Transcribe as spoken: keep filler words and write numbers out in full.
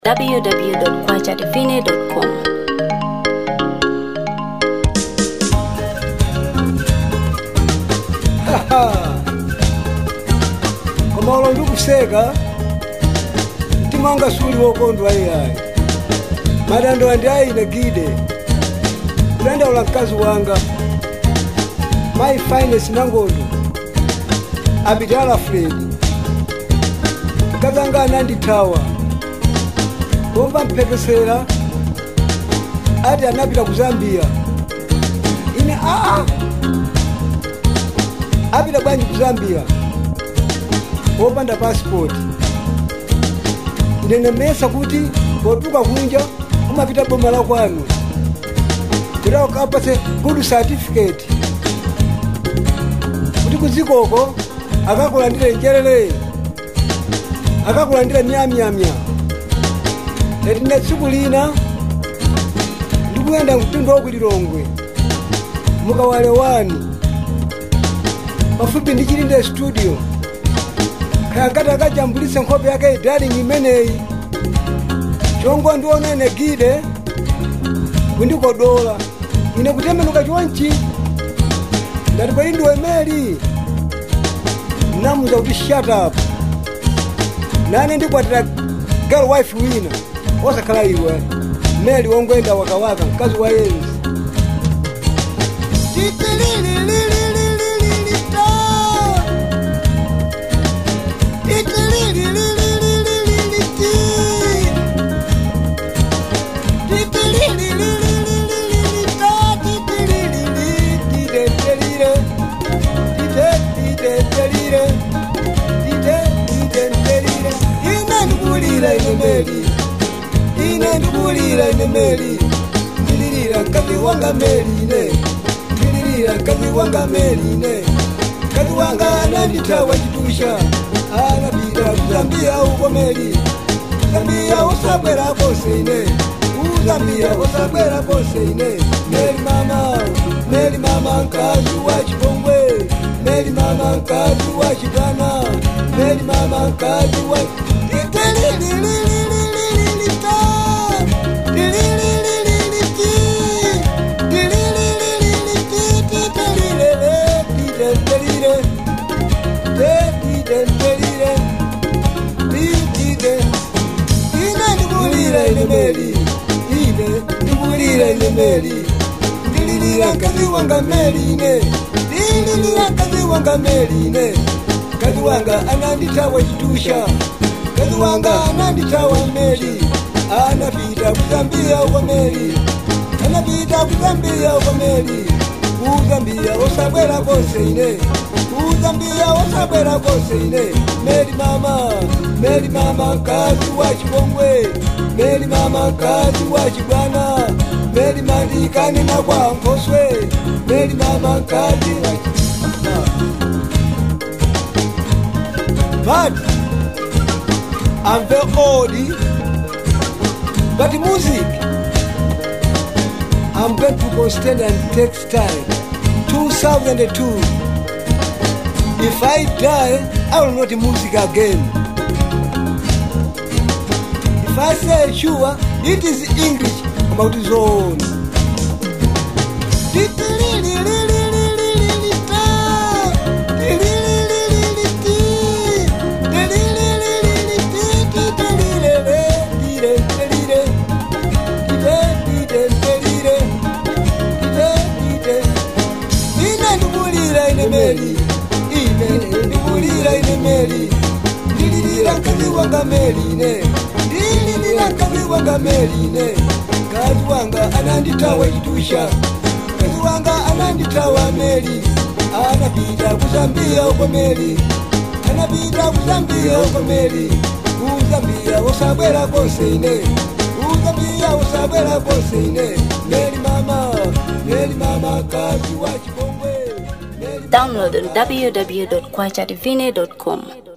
w w w dot kwacha divine dot com. Koma olondu kuseka mtimanga suli wokondwa iyayi madando andi ayine gide kulenda ula mkazi wanga my finest nangondo abidala Fred kazanga ananditawa bomba mpekesera ati anapita ku Zambia ine aa apita bwanji ku Zambia opanda passport ndinemesa kuti potuka kunja umapita boma la kwanu kira ukapase good certificate kuti kuzikoko akakulandire njerere akakulandire myamyamya eti netsiku lina ndikuyenda mtindo wokulilongwe mukawale wani pafupi ndichilinde studio kayakati akajambulise nkhope yake darling imeneyi chongo ndionene gide kundikodola ine kutemenuka chonchi ngati kweli ndiwe Mary namuza kuti shut up nane ndikwatira girl wife wina osakhala iwe Mary wongoenda wakawaka mkazi wa yenzi Mary ine ndubulira ine Mary ndilirira kazi wanga Mary ine ndilirira kazi wanga Mary ine kazi wanga ananditawa chitusha anapita Zambia uko Mary Zambia usabwera kose ine Zambia usabwera kose ine Mary mama Mary mama kazi wa chipongwe Mary mama kazi wa chitana Mary mama kazi wa Mary ine ndibulira ine Mary ndilirira kazi wanga Mary ine ndilirira kazi wanga Mary ine kazi wanga ananditawa chitusha kazi wanga ananditawa Mary anapita ku Zambia uko Mary anapita ku Zambia uko Mary ku Zambia osabwera kose ine ku Zambia osabwera kose ine Mary mama Mary mama kazi wa chipongwe Mary mama kazi wa chibwana Mary mandikani na kwa nkoswe Mary mama kazi wa chibwana. But I'm very old, but music I'm going to go stand and take time two thousand two. If I die I will not music again. If I say sure, it is English about his own. Mary ine ndibulira ine Mary ndilirira kazi wanga Mary ine ndilirira kazi wanga Mary ine kazi wanga ananditawa chitusha kazi wanga ananditawa Mary anapita ku Zambia uko Mary anapita ku Zambia uko Mary ku Zambia osabwera kose ine ku Zambia osabwera kose ine Mary mama Mary mama kazi wa chipongwe. Download on w w w dot kwacha divine dot com.